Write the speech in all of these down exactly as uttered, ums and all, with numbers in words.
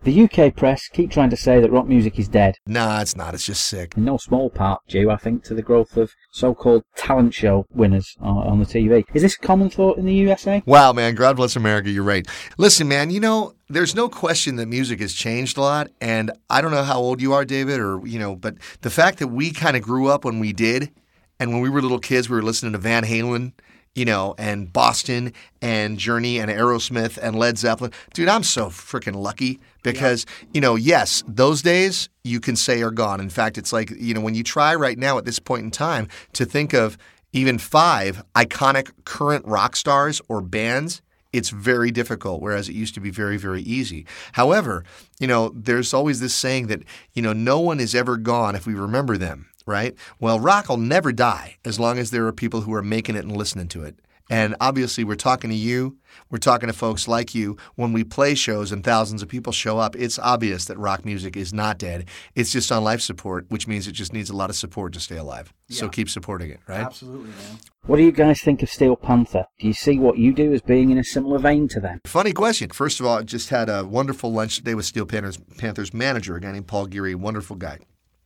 The U K press keep trying to say that rock music is dead. Nah, it's not. It's just sick. In no small part due, I think, to the growth of so-called talent show winners on, on the T V. Is this a common thought in the U S A? Wow, man. God bless America. You're right. Listen, man, you know, there's no question that music has changed a lot. And I don't know how old you are, David, or, you know, but the fact that we kind of grew up when we did, and when we were little kids, we were listening to Van Halen, you know, and Boston and Journey and Aerosmith and Led Zeppelin. Dude, I'm so freaking lucky because, yeah. you know, yes, those days you can say are gone. In fact, it's like, you know, when you try right now at this point in time to think of even five iconic current rock stars or bands, it's very difficult, whereas it used to be very, very easy. However, you know, there's always this saying that, you know, no one is ever gone if we remember them. Right? Well, rock will never die as long as there are people who are making it and listening to it. And obviously, we're talking to you. We're talking to folks like you. When we play shows and thousands of people show up, it's obvious that rock music is not dead. It's just on life support, which means it just needs a lot of support to stay alive. Yeah. So keep supporting it, right? Absolutely, man. What do you guys think of Steel Panther? Do you see what you do as being in a similar vein to them? Funny question. First of all, I just had a wonderful lunch today with Steel Panther's, Panther's manager, a guy named Paul Geary, wonderful guy.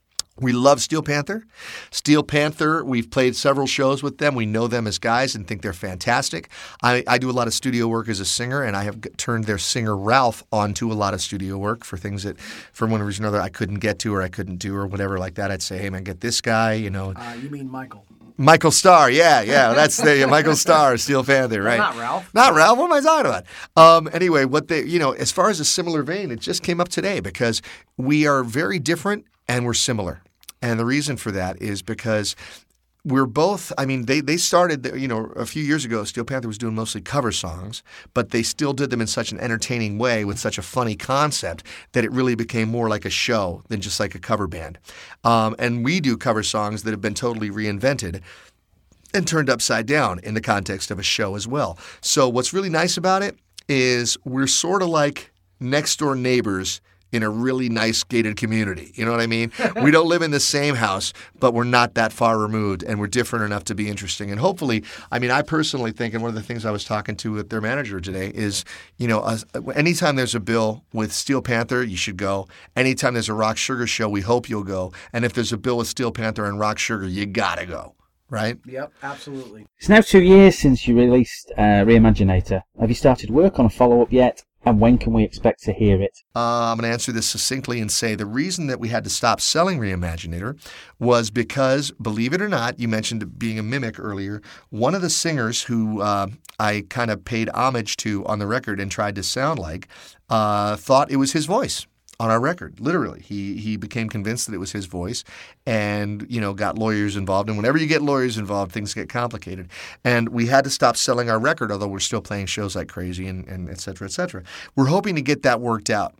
We love Steel Panther. Steel Panther, we've played several shows with them. We know them as guys and think they're fantastic. I, I do a lot of studio work as a singer, and I have turned their singer Ralph onto a lot of studio work for things that, for one reason or another, I couldn't get to or I couldn't do or whatever like that. I'd say, hey, man, get this guy, you know. Uh, you mean Michael. Michael Starr, yeah, yeah, that's the yeah, Michael Starr, Steel Panther, right? Well, not Ralph. Not Ralph. What am I talking about? Um, anyway, what they, you know, as far as a similar vein, it just came up today because we are very different and we're similar. And the reason for that is because we're both, I mean, they, they started, you know, a few years ago, Steel Panther was doing mostly cover songs, but they still did them in such an entertaining way with such a funny concept that it really became more like a show than just like a cover band. Um, and we do cover songs that have been totally reinvented and turned upside down in the context of a show as well. So what's really nice about it is we're sort of like next door neighbors in a really nice gated community. You know what I mean? We don't live in the same house, but we're not that far removed, and we're different enough to be interesting. And hopefully, I mean, I personally think, and one of the things I was talking to with their manager today is, you know, uh, anytime there's a bill with Steel Panther, you should go. Anytime there's a Rock Sugar show, we hope you'll go. And if there's a bill with Steel Panther and Rock Sugar, you gotta go. Right? Yep, absolutely. It's now two years since you released uh, Reimaginator. Have you started work on a follow-up yet? And when can we expect to hear it? Uh, I'm going to answer this succinctly and say the reason that we had to stop selling Reimaginator was because, believe it or not, you mentioned being a mimic earlier, one of the singers who uh, I kind of paid homage to on the record and tried to sound like uh, thought it was his voice on our record, literally. He he became convinced that it was his voice and, you know, got lawyers involved. And whenever you get lawyers involved, things get complicated. And we had to stop selling our record, although we're still playing shows like crazy and, and et cetera, et cetera. We're hoping to get that worked out.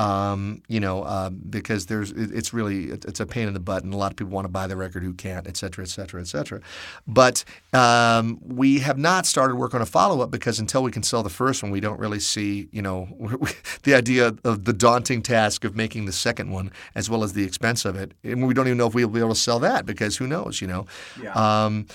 Um, you know, uh, because there's, it, it's really, it, it's a pain in the butt, and a lot of people want to buy the record who can't, et cetera, et cetera, et cetera. But um, we have not started work on a follow-up because until we can sell the first one, we don't really see, you know, the idea of the daunting task of making the second one as well as the expense of it. And we don't even know if we'll be able to sell that because who knows, you know. Yeah. Um,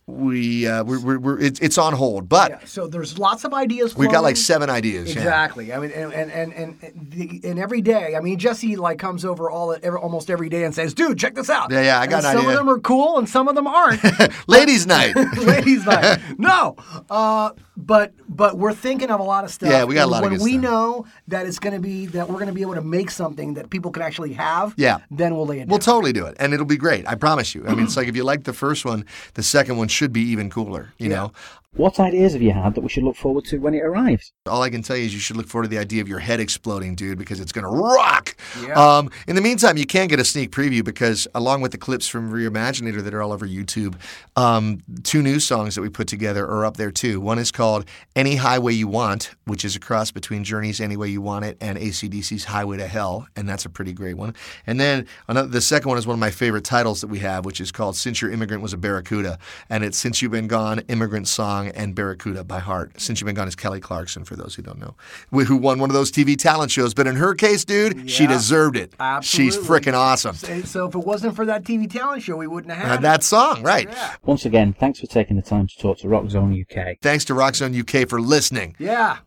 We uh, we're, we're, we're it's, it's on hold, but yeah, so there's lots of ideas. We've got like flowing. seven ideas. Exactly. Yeah. I mean, and and and and, the, and every day. I mean, Jesse like comes over all every, almost every day and says, "Dude, check this out." Yeah, yeah. I got and an some idea. of them are cool, and some of them aren't. Ladies' night. Ladies' night. No, uh, but but we're thinking of a lot of stuff. Yeah, we got a lot and of good when we stuff. know that it's going to be that we're going to be able to make something that people can actually have. Yeah. Then we'll lay it down. We'll totally do it, and it'll be great. I promise you. I mean, it's like if you like the first one, the second one should be even cooler. You Yeah. know. What ideas have you had that we should look forward to when it arrives? All I can tell you is you should look forward to the idea of your head exploding, dude, because it's going to rock. Yeah. Um, in the meantime, you can get a sneak preview because along with the clips from Reimaginator that are all over YouTube, um, two new songs that we put together are up there too. One is called Any Highway You Want, which is a cross between Journey's Any Way You Want It and A C D C's Highway to Hell, and that's a pretty great one. And then another, the second one is one of my favorite titles that we have, which is called Since Your Immigrant Was a Barracuda, and it's Since You've Been Gone, Immigrant Song, and Barracuda by heart. Since You've Been Gone is Kelly Clarkson, for those who don't know, who won one of those T V talent shows. But in her case, dude, she Yeah, deserved it. absolutely. She's freaking awesome. So, so if it wasn't for that T V talent show, we wouldn't have had Uh, it. that song, right. Yeah. Once again, thanks for taking the time to talk to Rock Zone U K. Thanks to Rock Zone U K for listening. Yeah.